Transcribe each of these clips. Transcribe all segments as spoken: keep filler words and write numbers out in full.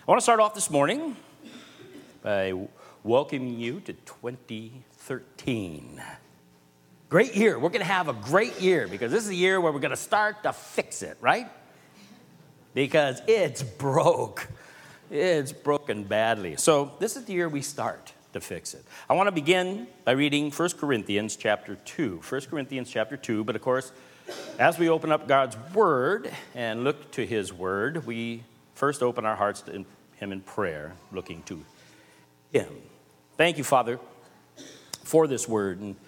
I want to start off this morning by welcoming you to twenty thirteen. Great year. We're going to have a great year because this is a year where we're going to start to fix it, right? Because it's broke. It's broken badly. So this is the year we start to fix it. I want to begin by reading First Corinthians chapter two. First Corinthians chapter two, but of course, as we open up God's Word and look to His Word, we first open our hearts to Him in prayer, looking to Him. Thank you, Father, for this Word. And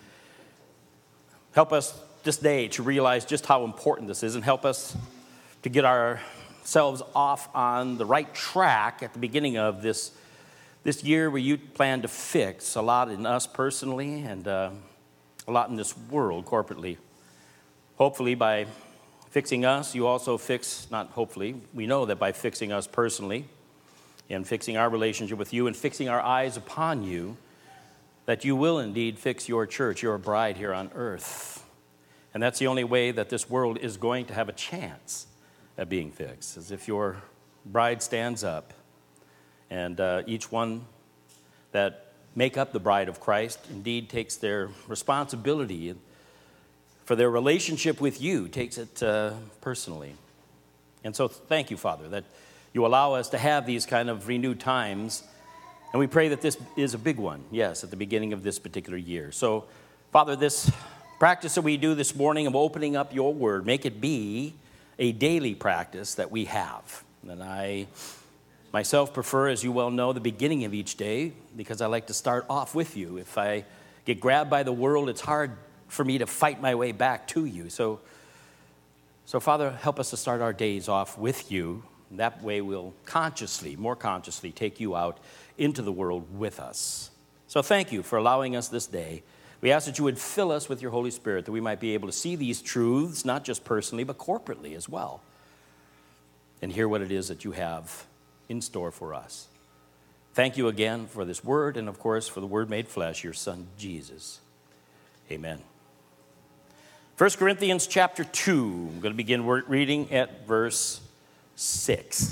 help us this day to realize just how important this is, and help us to get ourselves off on the right track at the beginning of this, this year where you plan to fix a lot in us personally and uh, a lot in this world corporately. Hopefully, by fixing us, you also fix, not hopefully, we know that by fixing us personally and fixing our relationship with you and fixing our eyes upon you, that you will indeed fix your church, your bride here on earth. And that's the only way that this world is going to have a chance at being fixed, is if your bride stands up and uh, each one that make up the bride of Christ indeed takes their responsibility for their relationship with you, takes it uh, personally. And so thank you, Father, that you allow us to have these kind of renewed times. And we pray that this is a big one, yes, at the beginning of this particular year. So, Father, this practice that we do this morning of opening up your word, make it be a daily practice that we have. And I myself prefer, as you well know, the beginning of each day, because I like to start off with you. If I get grabbed by the world, it's hard for me to fight my way back to you. So, so Father, help us to start our days off with you. That way we'll consciously, more consciously, take you out into the world with us. So thank you for allowing us this day. We ask that you would fill us with your Holy Spirit, that we might be able to see these truths, not just personally, but corporately as well, and hear what it is that you have in store for us. Thank you again for this word, and of course for the Word made flesh, your Son, Jesus. Amen. First Corinthians chapter two. I'm going to begin reading at verse six.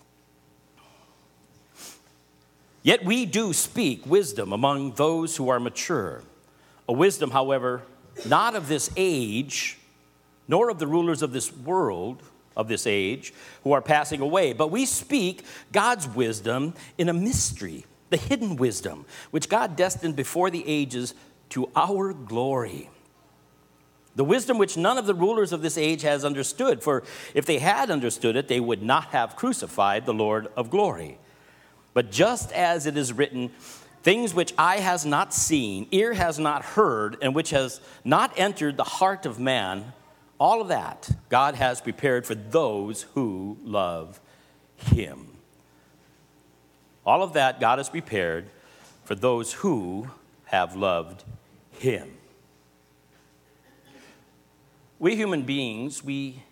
Yet we do speak wisdom among those who are mature, a wisdom, however, not of this age, nor of the rulers of this world, of this age, who are passing away, but we speak God's wisdom in a mystery, the hidden wisdom, which God destined before the ages to our glory. The wisdom which none of the rulers of this age has understood, for if they had understood it, they would not have crucified the Lord of glory. But just as it is written, things which eye has not seen, ear has not heard, and which has not entered the heart of man, all of that God has prepared for those who love him. All of that God has prepared for those who have loved him. We human beings, we,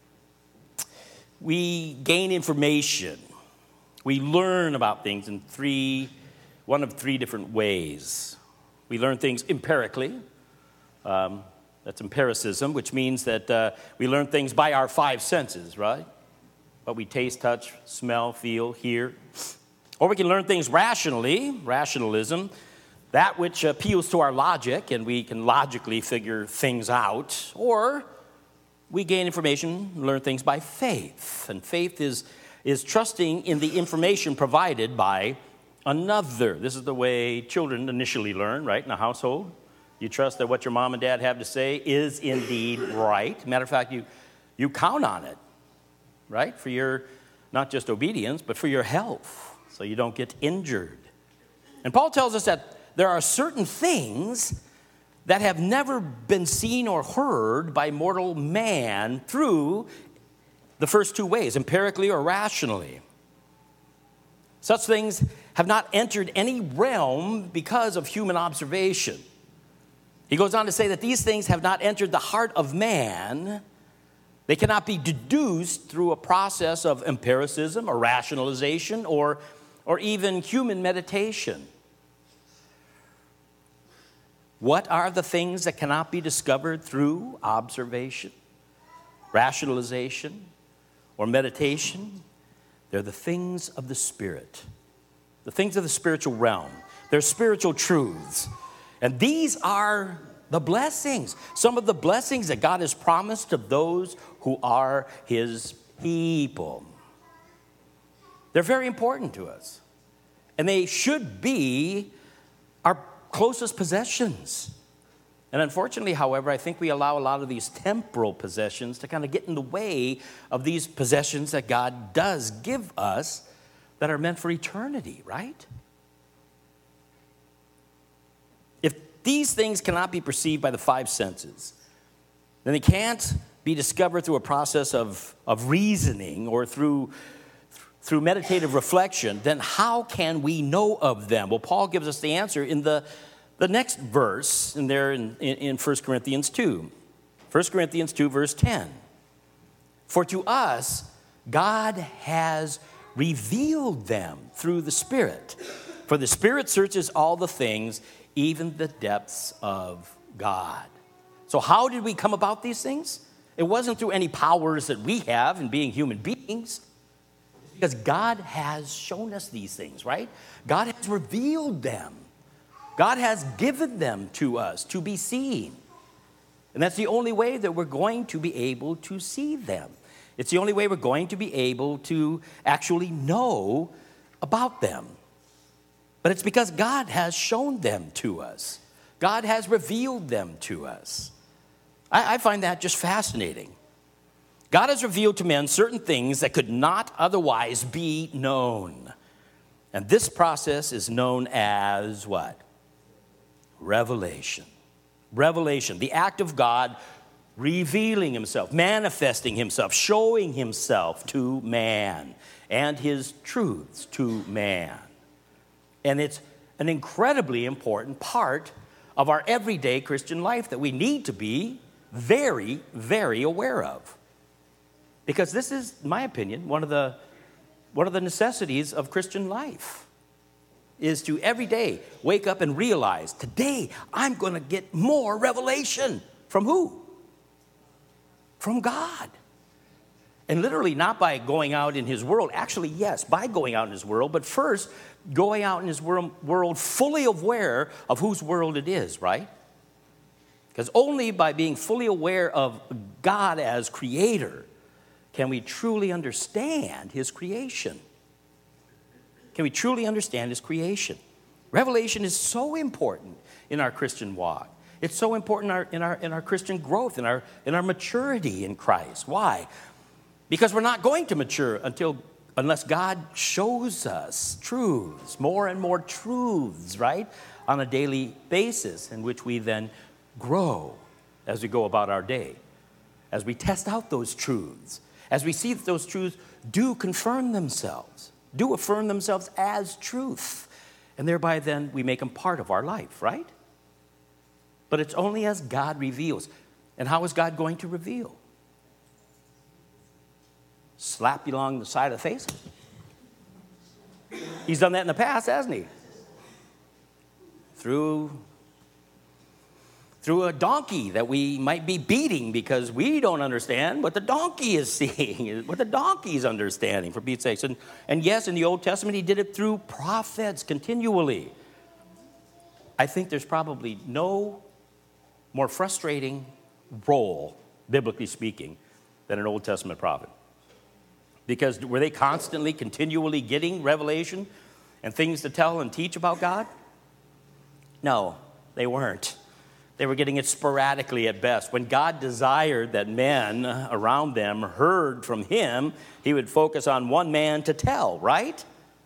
we gain information. We learn about things in three, one of three different ways. We learn things empirically. Um, that's empiricism, which means that uh, we learn things by our five senses, right? What we taste, touch, smell, feel, hear. Or we can learn things rationally, rationalism, that which appeals to our logic, and we can logically figure things out. Or we gain information, learn things by faith. And faith is, is trusting in the information provided by another. This is the way children initially learn, right, in a household. You trust that what your mom and dad have to say is indeed right. Matter of fact, you, you count on it, right, for your, not just obedience, but for your health, so you don't get injured. And Paul tells us that there are certain things that have never been seen or heard by mortal man through the first two ways, empirically or rationally. Such things have not entered any realm because of human observation. He goes on to say that these things have not entered the heart of man. They cannot be deduced through a process of empiricism or rationalization or, or even human meditation. What are the things that cannot be discovered through observation, rationalization, or meditation? They're the things of the Spirit, the things of the spiritual realm. They're spiritual truths. And these are the blessings, some of the blessings that God has promised to those who are his people. They're very important to us. And they should be our closest possessions. And unfortunately, however, I think we allow a lot of these temporal possessions to kind of get in the way of these possessions that God does give us that are meant for eternity, right? If these things cannot be perceived by the five senses, then they can't be discovered through a process of, of reasoning or through, through meditative reflection, then how can we know of them? Well, Paul gives us the answer in the, the next verse, and there in, in, in First Corinthians two. First Corinthians two, verse ten. For to us, God has revealed them through the Spirit. For the Spirit searches all the things, even the depths of God. So how did we come about these things? It wasn't through any powers that we have in being human beings. It's because God has shown us these things, right? God has revealed them. God has given them to us to be seen. And that's the only way that we're going to be able to see them. It's the only way we're going to be able to actually know about them. But it's because God has shown them to us. God has revealed them to us. I, I find that just fascinating. God has revealed to men certain things that could not otherwise be known. And this process is known as what? Revelation. Revelation, the act of God revealing himself, manifesting himself, showing himself to man and his truths to man. And it's an incredibly important part of our everyday Christian life that we need to be very, very aware of. Because this is, in my opinion, one of the, one of the necessities of Christian life, is to every day wake up and realize, today I'm going to get more revelation. From who? From God. And literally not by going out in his world. Actually, yes, by going out in his world. But first, going out in his world, world fully aware of whose world it is, right? Because only by being fully aware of God as creator can we truly understand his creation. Can we truly understand his creation? Revelation is so important in our Christian walk. It's so important in our, in our, in our Christian growth, in our, in our maturity in Christ. Why? Because we're not going to mature until unless God shows us truths, more and more truths, right, on a daily basis, in which we then grow as we go about our day, as we test out those truths, as we see that those truths do confirm themselves, do affirm themselves as truth, and thereby then we make them part of our life, right? But it's only as God reveals. And how is God going to reveal? Slap you along the side of the face? He's done that in the past, hasn't he? Through, through a donkey that we might be beating because we don't understand what the donkey is seeing, what the donkey is understanding, for Pete's sake. And, and yes, in the Old Testament, he did it through prophets continually. I think there's probably no more frustrating role, biblically speaking, than an Old Testament prophet. Because were they constantly, continually getting revelation and things to tell and teach about God? No, they weren't. They were getting it sporadically at best. When God desired that men around them heard from him, he would focus on one man to tell, right?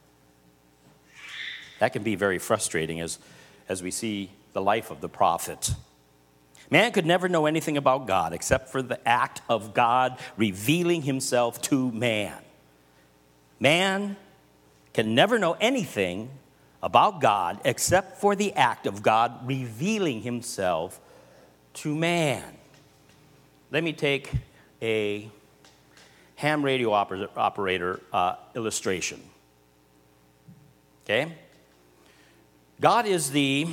That can be very frustrating as, as we see the life of the prophet. Man could never know anything about God except for the act of God revealing himself to man. Man can never know anything about God except for the act of God revealing himself to man. Let me take a ham radio oper- operator uh, illustration. Okay? God is the...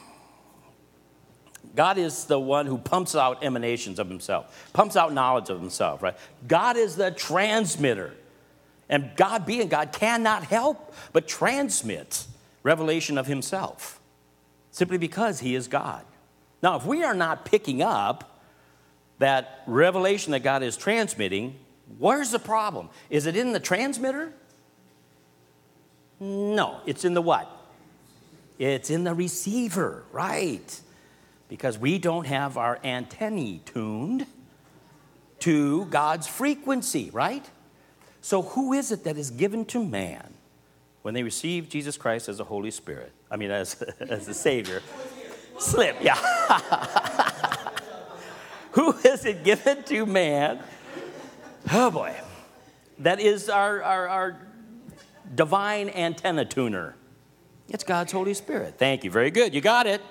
God is the one who pumps out emanations of himself, pumps out knowledge of himself, right? God is the transmitter. And God, being God, cannot help but transmit revelation of himself, simply because he is God. Now, if we are not picking up that revelation that God is transmitting, where's the problem? Is it in the transmitter? No, it's in the what? It's in the receiver, right? Because we don't have our antennae tuned to God's frequency, right? So who is it that is given to man when they receive Jesus Christ as the Holy Spirit? I mean, as, as the Savior. Slip, yeah. Who is it given to man? Oh, boy. That is our, our, our divine antenna tuner. It's God's Holy Spirit. Thank you. Very good. You got it.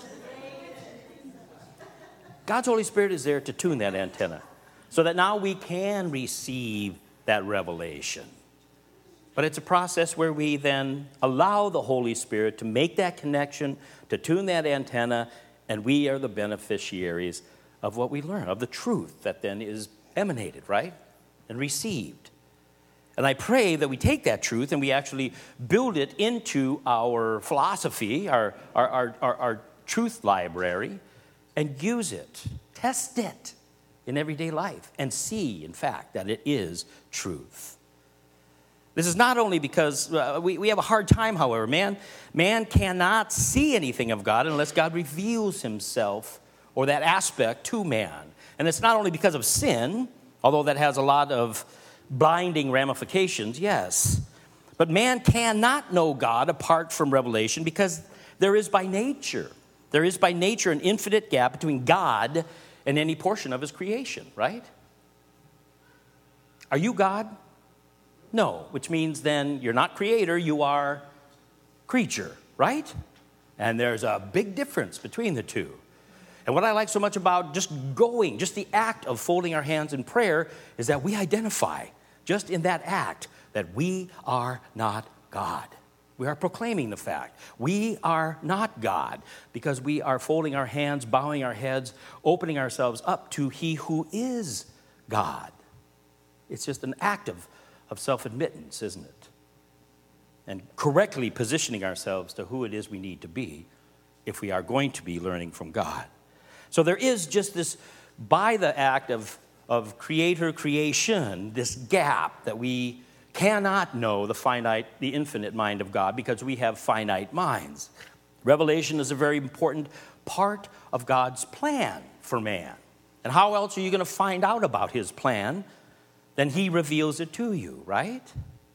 God's Holy Spirit is there to tune that antenna so that now we can receive that revelation. But it's a process where we then allow the Holy Spirit to make that connection, to tune that antenna, and we are the beneficiaries of what we learn, of the truth that then is emanated, right, and received. And I pray that we take that truth and we actually build it into our philosophy, our, our, our, our, our truth library, and use it, test it in everyday life, and see, in fact, that it is truth. This is not only because uh, we, we have a hard time, however. Man, man cannot see anything of God unless God reveals himself or that aspect to man. And it's not only because of sin, although that has a lot of blinding ramifications, yes. But man cannot know God apart from revelation because there is by nature, there is by nature an infinite gap between God and any portion of his creation, right? Are you God? No, which means then you're not creator, you are creature, right? And there's a big difference between the two. And what I like so much about just going, just the act of folding our hands in prayer, is that we identify just in that act that we are not God. We are proclaiming the fact. We are not God because we are folding our hands, bowing our heads, opening ourselves up to he who is God. It's just an act of of self-admittance, isn't it? And correctly positioning ourselves to who it is we need to be if we are going to be learning from God. So there is just this, by the act of, of creator creation, this gap that we cannot know the finite, the infinite mind of God because we have finite minds. Revelation is a very important part of God's plan for man. And how else are you going to find out about his plan? Then he reveals it to you, right?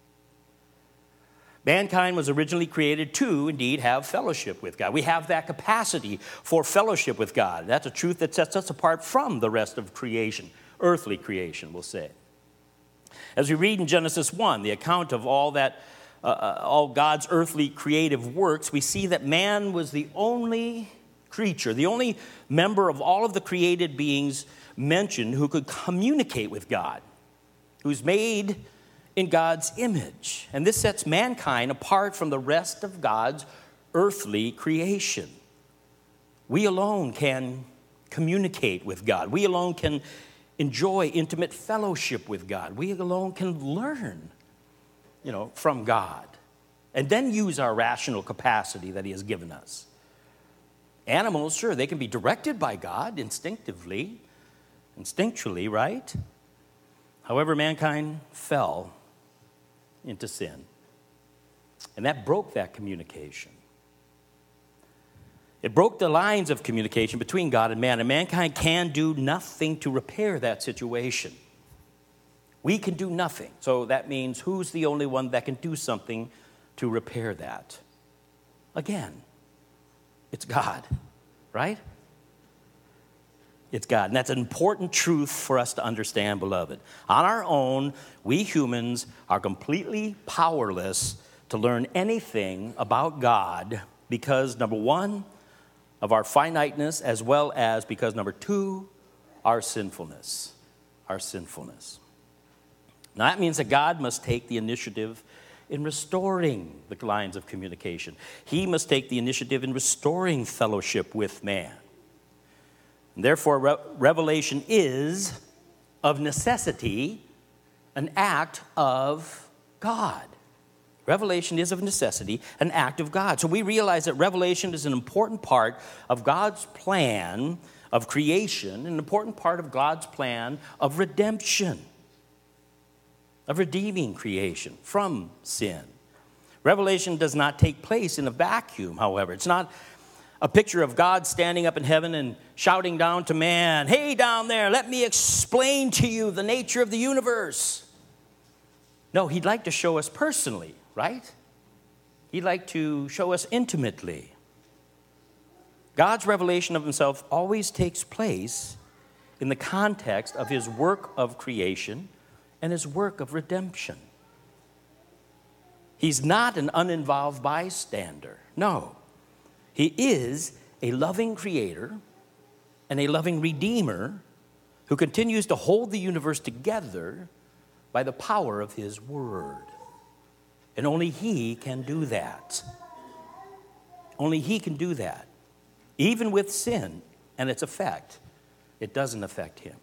Mankind was originally created to, indeed, have fellowship with God. We have that capacity for fellowship with God. That's a truth that sets us apart from the rest of creation, earthly creation, we'll say. As we read in Genesis one, the account of all that, uh, all God's earthly creative works, we see that man was the only creature, the only member of all of the created beings mentioned who could communicate with God, who's made in God's image. And this sets mankind apart from the rest of God's earthly creation. We alone can communicate with God. We alone can enjoy intimate fellowship with God. We alone can learn, you know, from God and then use our rational capacity that he has given us. Animals, sure, they can be directed by God instinctively, instinctually, right? However, mankind fell into sin, and that broke that communication. It broke the lines of communication between God and man, and mankind can do nothing to repair that situation. We can do nothing. So that means who's the only one that can do something to repair that? Again, it's God, right? It's God. And that's an important truth for us to understand, beloved. On our own, we humans are completely powerless to learn anything about God because, number one, of our finiteness, as well as because, number two, our sinfulness. Our sinfulness. Now, that means that God must take the initiative in restoring the lines of communication. He must take the initiative in restoring fellowship with man. And therefore, re- revelation is, of necessity, an act of God. Revelation is of necessity an act of God. So we realize that revelation is an important part of God's plan of creation, an important part of God's plan of redemption, of redeeming creation from sin. Revelation does not take place in a vacuum, however. It's not a picture of God standing up in heaven and shouting down to man, "Hey, down there, let me explain to you the nature of the universe." No, he'd like to show us personally, right? He'd like to show us intimately. God's revelation of himself always takes place in the context of his work of creation and his work of redemption. He's not an uninvolved bystander. No. He is a loving creator and a loving redeemer who continues to hold the universe together by the power of his word. And only he can do that. Only he can do that. Even with sin and its effect, it doesn't affect him.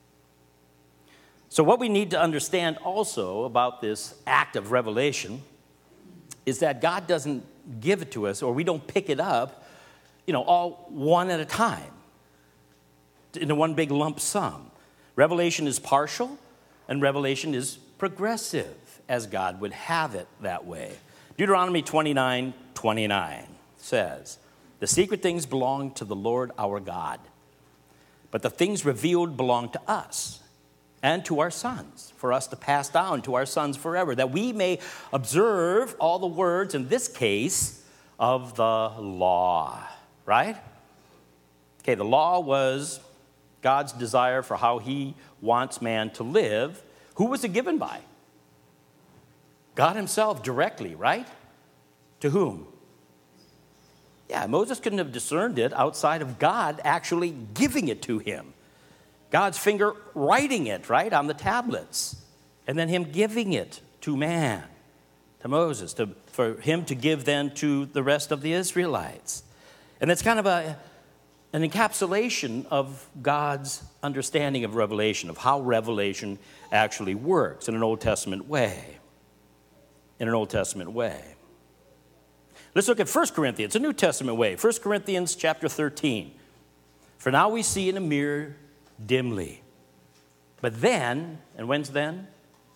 So what we need to understand also about this act of revelation is that God doesn't give it to us, or we don't pick it up, you know, all one at a time, in a one big lump sum. Revelation is partial, and revelation is progressive, as God would have it that way. Deuteronomy twenty-nine twenty-nine says, "The secret things belong to the Lord our God, but the things revealed belong to us and to our sons, for us to pass down to our sons forever, that we may observe all the words," in this case, "of the law." Right? Okay, the law was God's desire for how he wants man to live. Who was it given by? God himself directly, right? To whom? Yeah, Moses couldn't have discerned it outside of God actually giving it to him. God's finger writing it, right, on the tablets. And then him giving it to man, to Moses, to, for him to give then to the rest of the Israelites. And it's kind of a, an encapsulation of God's understanding of revelation, of how revelation actually works in an Old Testament way. In an Old Testament way. Let's look at First Corinthians, a New Testament way. First Corinthians chapter thirteen. "For now we see in a mirror dimly. But then," and when's then?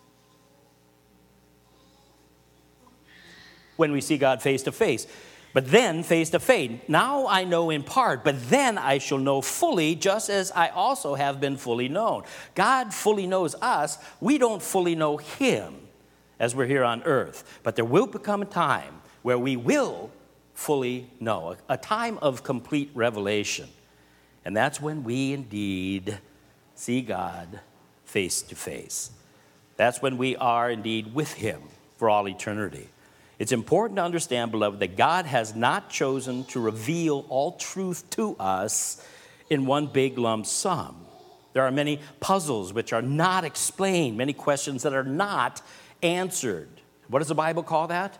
When we see God face to face. "But then face to face. Now I know in part, but then I shall know fully, just as I also have been fully known." God fully knows us. We don't fully know him as we're here on earth. But there will become a time where we will fully know, a time of complete revelation. And that's when we indeed see God face to face. That's when we are indeed with him for all eternity. It's important to understand, beloved, that God has not chosen to reveal all truth to us in one big lump sum. There are many puzzles which are not explained, many questions that are not answered. What does the Bible call that?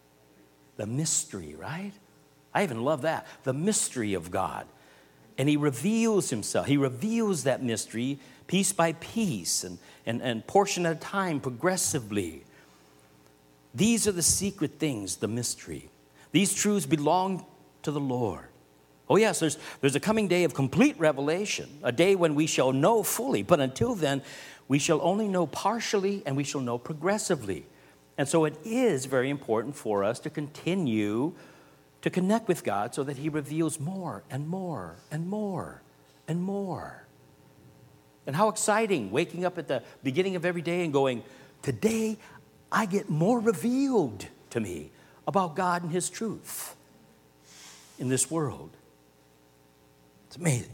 The mystery, right? I even love that. The mystery of God. And he reveals himself. He reveals that mystery piece by piece and, and, and portion at a time, progressively. These are the secret things, the mystery. These truths belong to the Lord. Oh yes, there's, there's a coming day of complete revelation, a day when we shall know fully. But until then, we shall only know partially and we shall know progressively. And so it is very important for us to continue to connect with God so that he reveals more and more and more and more. And how exciting waking up at the beginning of every day and going, today I get more revealed to me about God and his truth in this world. It's amazing.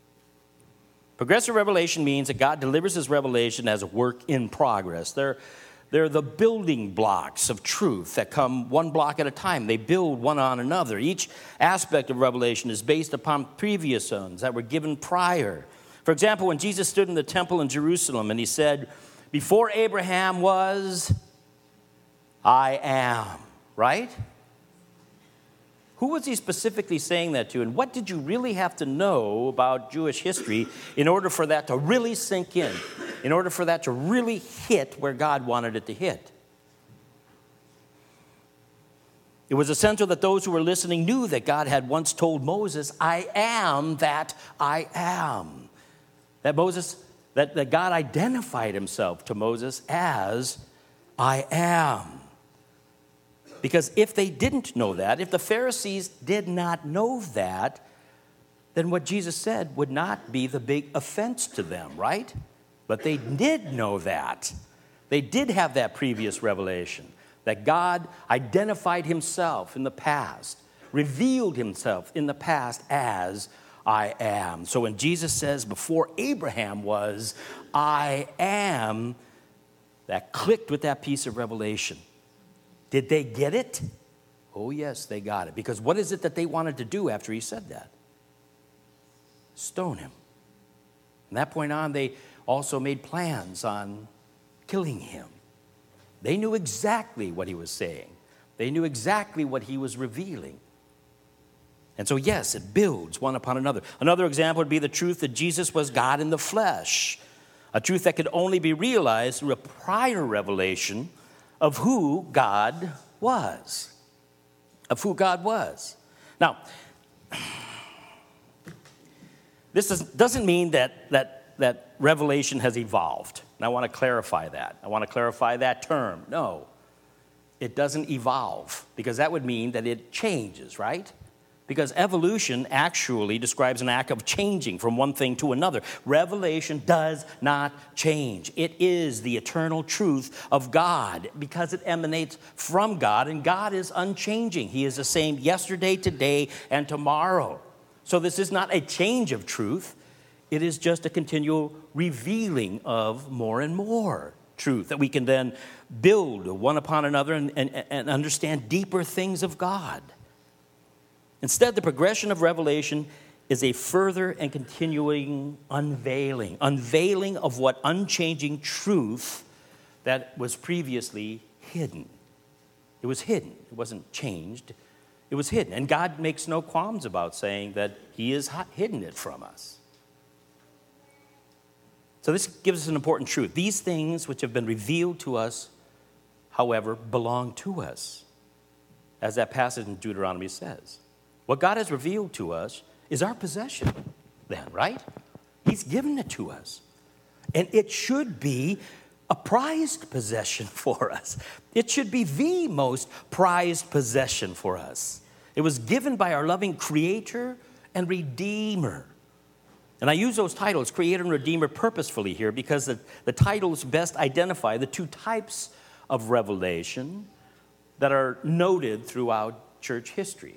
Progressive revelation means that God delivers his revelation as a work in progress. They're, they're the building blocks of truth that come one block at a time. They build one on another. Each aspect of revelation is based upon previous ones that were given prior. For example, when Jesus stood in the temple in Jerusalem and he said, "Before Abraham was, I am," right? Who was he specifically saying that to? And what did you really have to know about Jewish history in order for that to really sink in? In order for that to really hit where God wanted it to hit? It was essential that those who were listening knew that God had once told Moses, I am that I am. That Moses, that, that God identified himself to Moses as I am. Because if they didn't know that, if the Pharisees did not know that, then what Jesus said would not be the big offense to them, right? But they did know that. They did have that previous revelation, that God identified himself in the past, revealed himself in the past as I am. So when Jesus says, before Abraham was, I am, that clicked with that piece of revelation. Did they get it? Oh, yes, they got it. Because what is it that they wanted to do after he said that? Stone him. From that point on, they also made plans on killing him. They knew exactly what he was saying. They knew exactly what he was revealing. And so, yes, it builds one upon another. Another example would be the truth that Jesus was God in the flesh, a truth that could only be realized through a prior revelation of who God was, of who God was. Now, this is, doesn't mean that, that, that revelation has evolved. And I want to clarify that. I want to clarify that term. No, it doesn't evolve, because that would mean that it changes, right? Because evolution actually describes an act of changing from one thing to another. Revelation does not change. It is the eternal truth of God because it emanates from God, and God is unchanging. He is the same yesterday, today, and tomorrow. So this is not a change of truth. It is just a continual revealing of more and more truth that we can then build one upon another and, and, and understand deeper things of God. Instead, the progression of revelation is a further and continuing unveiling, unveiling of what unchanging truth that was previously hidden. It was hidden. It wasn't changed. It was hidden. And God makes no qualms about saying that he has hidden it from us. So this gives us an important truth. These things which have been revealed to us, however, belong to us, as that passage in Deuteronomy says. What God has revealed to us is our possession then, right? He's given it to us. And it should be a prized possession for us. It should be the most prized possession for us. It was given by our loving Creator and Redeemer. And I use those titles, Creator and Redeemer, purposefully here because the, the titles best identify the two types of revelation that are noted throughout church history,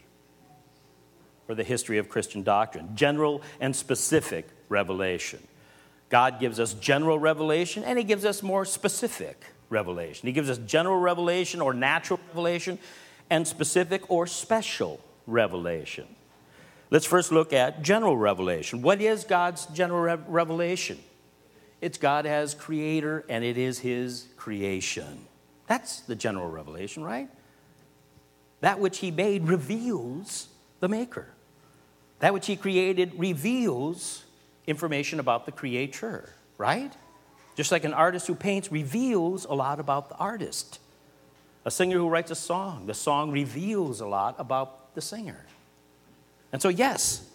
or the history of Christian doctrine: general and specific revelation. God gives us general revelation, and he gives us more specific revelation. He gives us general revelation or natural revelation, and specific or special revelation. Let's first look at general revelation. What is God's general re- revelation? It's God as creator, and it is his creation. That's the general revelation, right? That which he made reveals the maker. That which he created reveals information about the creator, right? Just like an artist who paints reveals a lot about the artist. A singer who writes a song, the song reveals a lot about the singer. And so, yes,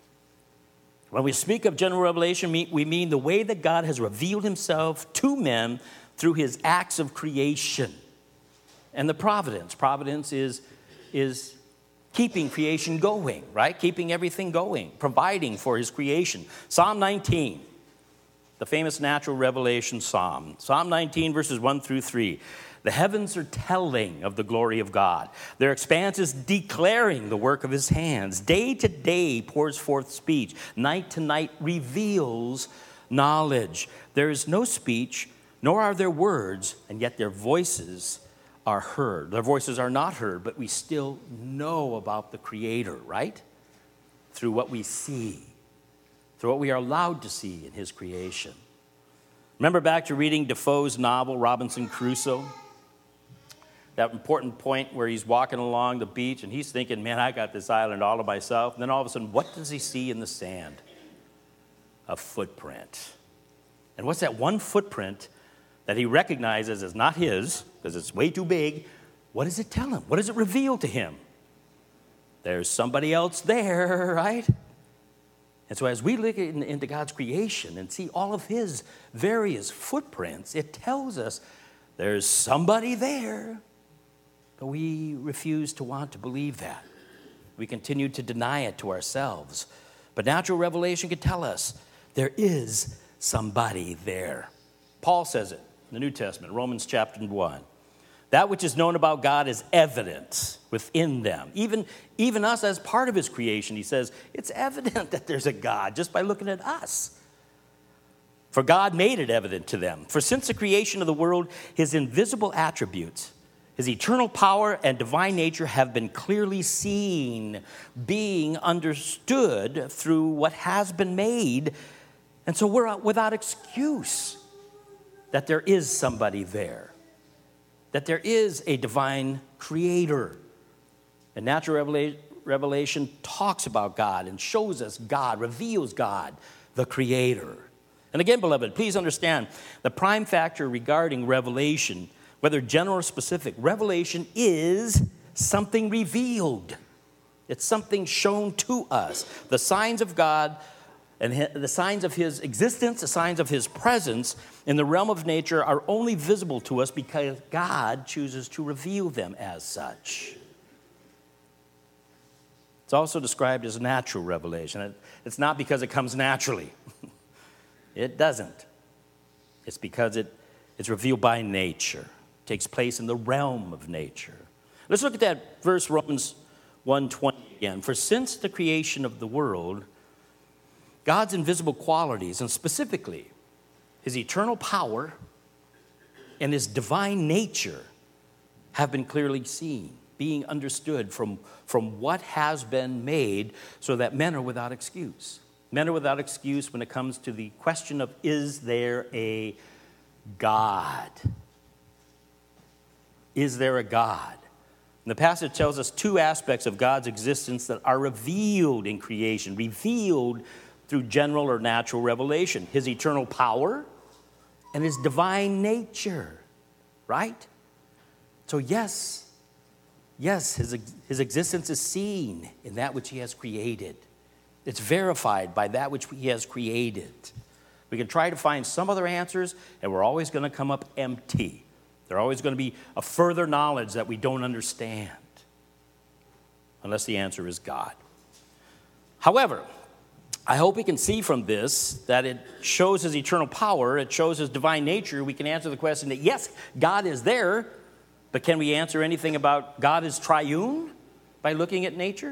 when we speak of general revelation, we mean the way that God has revealed himself to men through his acts of creation. And the providence. Providence is, is keeping creation going, right? Keeping everything going, providing for his creation. Psalm nineteen, the famous natural revelation psalm. Psalm nineteen, verses one through three. The heavens are telling of the glory of God. Their expanse is declaring the work of his hands. Day to day pours forth speech. Night to night reveals knowledge. There is no speech, nor are there words, and yet their voices are heard. Their voices are not heard, but we still know about the Creator, right? Through what we see, through what we are allowed to see in his creation. Remember back to reading Defoe's novel, Robinson Crusoe? That important point where he's walking along the beach and he's thinking, man, I got this island all to myself. And then all of a sudden, what does he see in the sand? A footprint. And what's that one footprint that he recognizes as not his, because it's way too big? what does it tell him? What does it reveal to him? There's somebody else there, right? And so as we look in, into God's creation and see all of his various footprints, it tells us there's somebody there. But we refuse to want to believe that. We continue to deny it to ourselves. But natural revelation can tell us there is somebody there. Paul says it in the New Testament, Romans chapter one. That which is known about God is evident within them. Even, even us as part of his creation, he says, it's evident that there's a God just by looking at us. For God made it evident to them. For since the creation of the world, his invisible attributes, his eternal power and divine nature have been clearly seen, being understood through what has been made. And so we're without excuse that there is somebody there, that there is a divine creator. And natural revela- revelation talks about God and shows us God, reveals God, the creator. And again, beloved, please understand the prime factor regarding revelation, whether general or specific, revelation is something revealed. It's something shown to us. The signs of God and the signs of his existence, the signs of his presence in the realm of nature are only visible to us because God chooses to reveal them as such. It's also described as natural revelation. It's not because it comes naturally. It doesn't. It's because it, it's revealed by nature. It takes place in the realm of nature. Let's look at that verse, Romans one twenty again. For since the creation of the world, God's invisible qualities, and specifically his eternal power and his divine nature, have been clearly seen, being understood from, from what has been made, so that men are without excuse. Men are without excuse when it comes to the question of, is there a God? Is there a God? And the passage tells us two aspects of God's existence that are revealed in creation, revealed through general or natural revelation. His eternal power and his divine nature, right? So yes, yes, his, his existence is seen in that which he has created. It's verified by that which he has created. We can try to find some other answers, and we're always going to come up empty. There's always going to be a further knowledge that we don't understand, unless the answer is God. However, I hope we can see from this that it shows his eternal power, it shows his divine nature. We can answer the question that, yes, God is there, but can we answer anything about God is triune by looking at nature?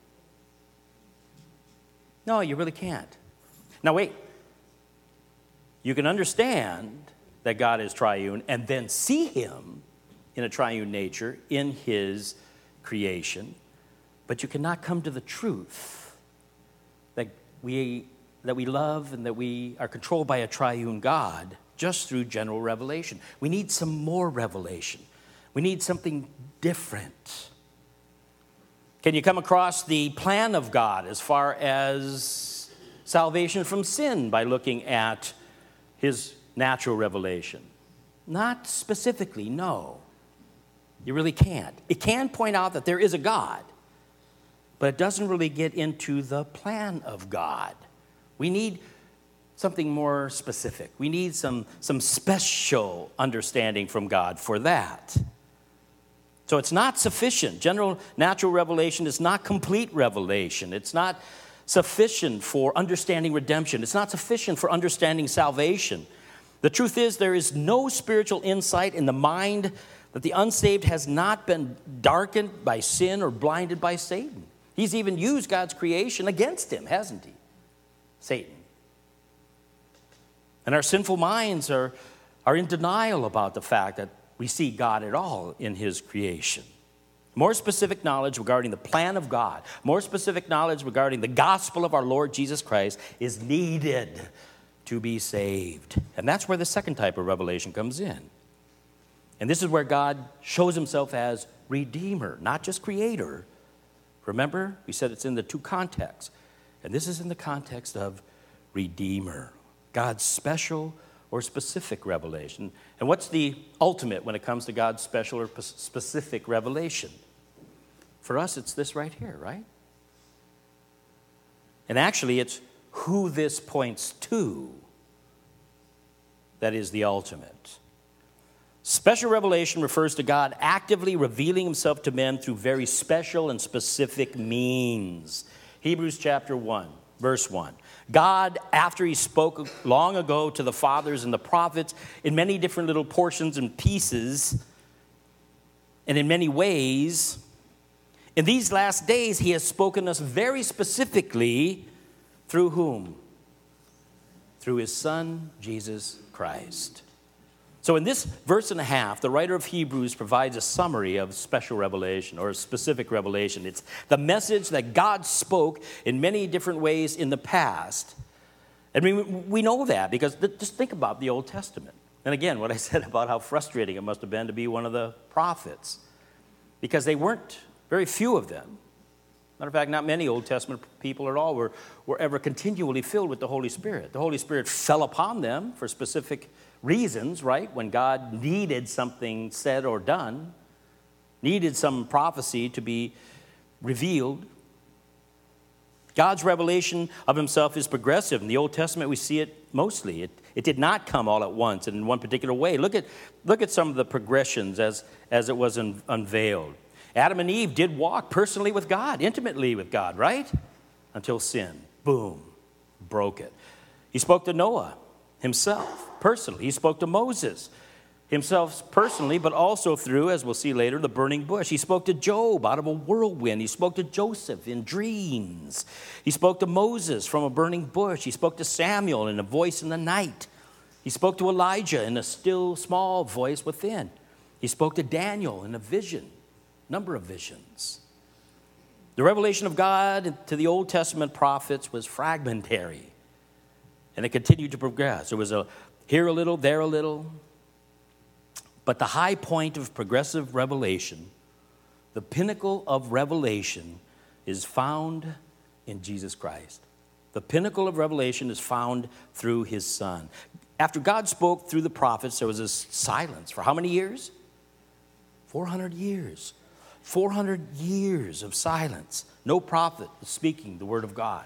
No, you really can't. Now, wait. You can understand that God is triune and then see him in a triune nature in his creation, but you cannot come to the truth that we, that we love and that we are controlled by a triune God just through general revelation. We need some more revelation. We need something different. Can you come across the plan of God as far as salvation from sin by looking at his natural revelation? Not specifically, no. You really can't. It can point out that there is a God, but it doesn't really get into the plan of God. We need something more specific. We need some, some special understanding from God for that. So it's not sufficient. General natural revelation is not complete revelation. It's not sufficient for understanding redemption. It's not sufficient for understanding salvation. The truth is, there is no spiritual insight in the mind that the unsaved has not been darkened by sin or blinded by Satan. He's even used God's creation against him, hasn't he? Satan. And our sinful minds are, are in denial about the fact that we see God at all in his creation. More specific knowledge regarding the plan of God, more specific knowledge regarding the gospel of our Lord Jesus Christ is needed to be saved. And that's where the second type of revelation comes in. And this is where God shows himself as Redeemer, not just Creator. Remember, we said it's in the two contexts. And this is in the context of Redeemer. God's special or specific revelation. And what's the ultimate when it comes to God's special or specific revelation? For us, it's this right here, right? And actually, it's who this points to that is the ultimate. Special revelation refers to God actively revealing himself to men through very special and specific means. Hebrews chapter one, verse one. God, after he spoke long ago to the fathers and the prophets in many different little portions and pieces and in many ways, in these last days he has spoken us very specifically through whom? Through his Son, Jesus Christ. So in this verse and a half, the writer of Hebrews provides a summary of special revelation or specific revelation. It's the message that God spoke in many different ways in the past. And we, we know that because th- just think about the Old Testament. And again, what I said about how frustrating it must have been to be one of the prophets. Because they weren't, very few of them. Matter of fact, not many Old Testament people at all were, were ever continually filled with the Holy Spirit. The Holy Spirit fell upon them for specific reasons, right? When God needed something said or done, needed some prophecy to be revealed. God's revelation of himself is progressive. In the Old Testament, we see it mostly. It, it did not come all at once and in one particular way. Look at, look at some of the progressions as, as it was un, unveiled. Adam and Eve did walk personally with God, intimately with God, right? Until sin, boom, broke it. He spoke to Noah himself personally. He spoke to Moses himself personally, but also through, as we'll see later, the burning bush. He spoke to Job out of a whirlwind. He spoke to Joseph in dreams. He spoke to Moses from a burning bush. He spoke to Samuel in a voice in the night. He spoke to Elijah in a still small voice within. He spoke to Daniel in a vision, number of visions. The revelation of God to the Old Testament prophets was fragmentary, and it continued to progress. It was a here a little, there a little. But the high point of progressive revelation, the pinnacle of revelation, is found in Jesus Christ. The pinnacle of revelation is found through his Son. After God spoke through the prophets, there was a silence for how many years? four hundred years. four hundred years of silence. No prophet was speaking the word of God.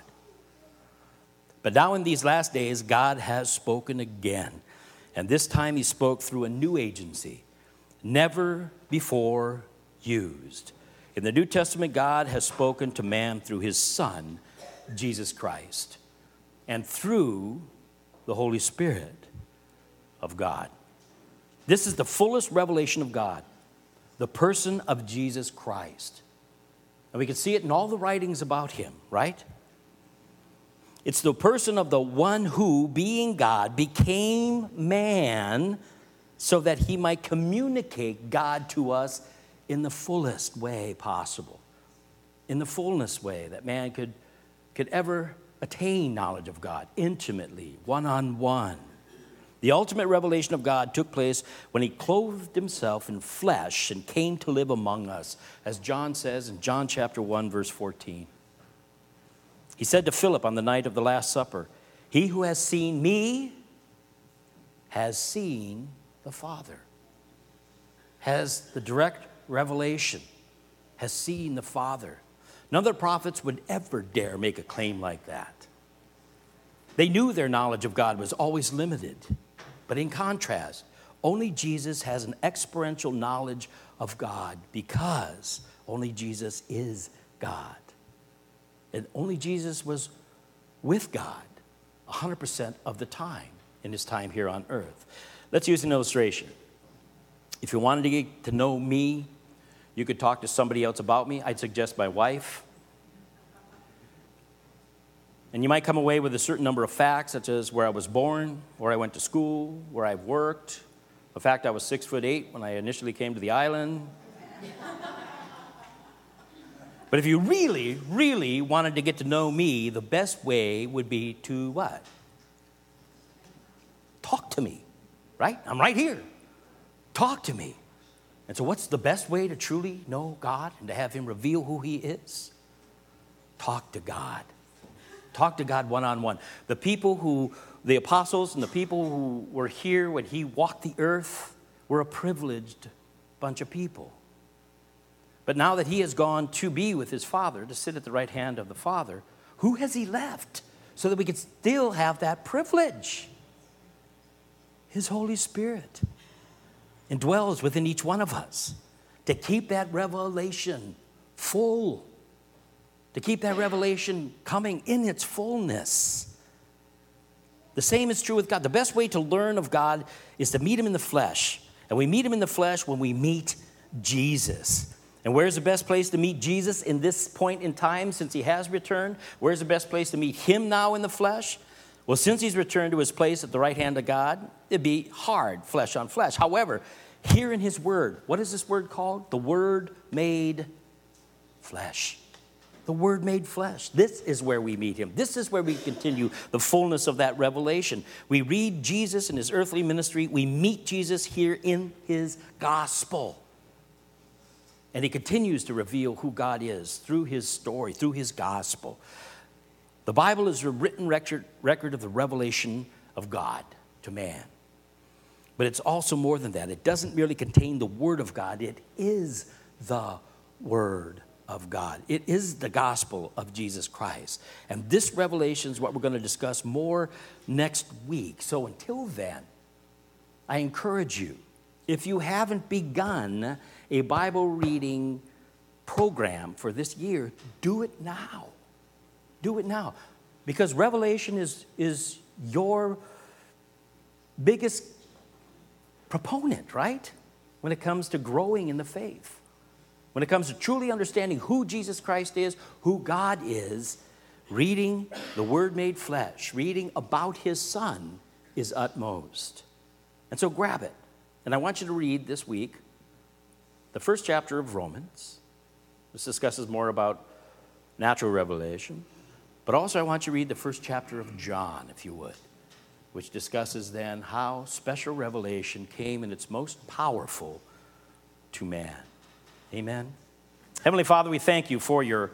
But now in these last days, God has spoken again. And this time he spoke through a new agency, never before used. In the New Testament, God has spoken to man through his Son, Jesus Christ, and through the Holy Spirit of God. This is the fullest revelation of God, the person of Jesus Christ. And we can see it in all the writings about him, right? It's the person of the one who, being God, became man so that he might communicate God to us in the fullest way possible. In the fullness way that man could, could ever attain knowledge of God intimately, one-on-one. The ultimate revelation of God took place when he clothed himself in flesh and came to live among us, as John says in John chapter one, verse fourteen. He said to Philip on the night of the Last Supper, "He who has seen me has seen the Father." Has the direct revelation, has seen the Father. None of the prophets would ever dare make a claim like that. They knew their knowledge of God was always limited. But in contrast, only Jesus has an experiential knowledge of God because only Jesus is God. And only Jesus was with God one hundred percent of the time in his time here on earth. Let's use an illustration. If you wanted to get to know me, you could talk to somebody else about me. I'd suggest my wife. And you might come away with a certain number of facts, such as where I was born, where I went to school, where I've worked. The fact I was six foot eight when I initially came to the island. But if you really, really wanted to get to know me, the best way would be to what? Talk to me, right? I'm right here. Talk to me. And so what's the best way to truly know God and to have him reveal who he is? Talk to God. Talk to God one-on-one. The people who, the apostles and the people who were here when he walked the earth were a privileged bunch of people. But now that he has gone to be with his Father, to sit at the right hand of the Father, who has he left so that we can still have that privilege? His Holy Spirit indwells within each one of us to keep that revelation full, to keep that revelation coming in its fullness. The same is true with God. The best way to learn of God is to meet him in the flesh. And we meet him in the flesh when we meet Jesus. And where's the best place to meet Jesus in this point in time since he has returned? Where's the best place to meet him now in the flesh? Well, since he's returned to his place at the right hand of God, it'd be hard, flesh on flesh. However, here in his word, what is this word called? The Word made flesh. The Word made flesh. This is where we meet him. This is where we continue the fullness of that revelation. We read Jesus in his earthly ministry. We meet Jesus here in his gospel. And he continues to reveal who God is through his story, through his gospel. The Bible is a written record, record of the revelation of God to man. But it's also more than that. It doesn't merely contain the Word of God. It is the Word of God. It is the gospel of Jesus Christ. And this revelation is what we're going to discuss more next week. So until then, I encourage you, if you haven't begun a Bible reading program for this year, do it now. Do it now. Because Revelation is, is your biggest proponent, right? When it comes to growing in the faith. When it comes to truly understanding who Jesus Christ is, who God is, reading the Word made flesh, reading about his Son is utmost. And so grab it. And I want you to read this week the first chapter of Romans. This discusses more about natural revelation. But also I want you to read the first chapter of John, if you would, which discusses then how special revelation came in its most powerful to man. Amen. Heavenly Father, we thank you for your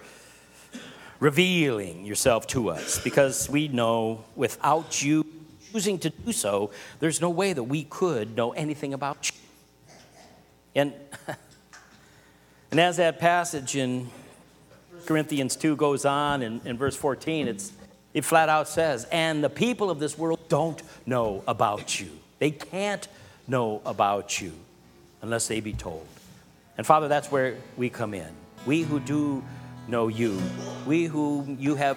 revealing yourself to us, because we know without you choosing to do so, there's no way that we could know anything about you. And, and as that passage in Corinthians two goes on in, in verse fourteen, it's, it flat out says, and the people of this world don't know about you. They can't know about you unless they be told. And Father, that's where we come in. We who do know you, we who you have,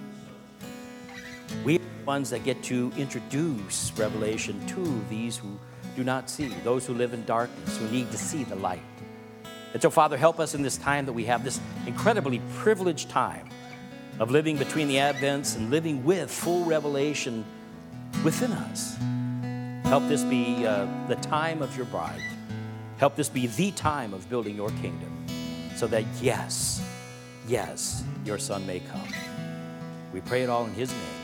we are the ones that get to introduce revelation to these who do not see, those who live in darkness, who need to see the light. And so, Father, help us in this time that we have, this incredibly privileged time of living between the Advents and living with full revelation within us. Help this be uh, the time of your bride. Help this be the time of building your kingdom, so that, yes, yes, your Son may come. We pray it all in his name.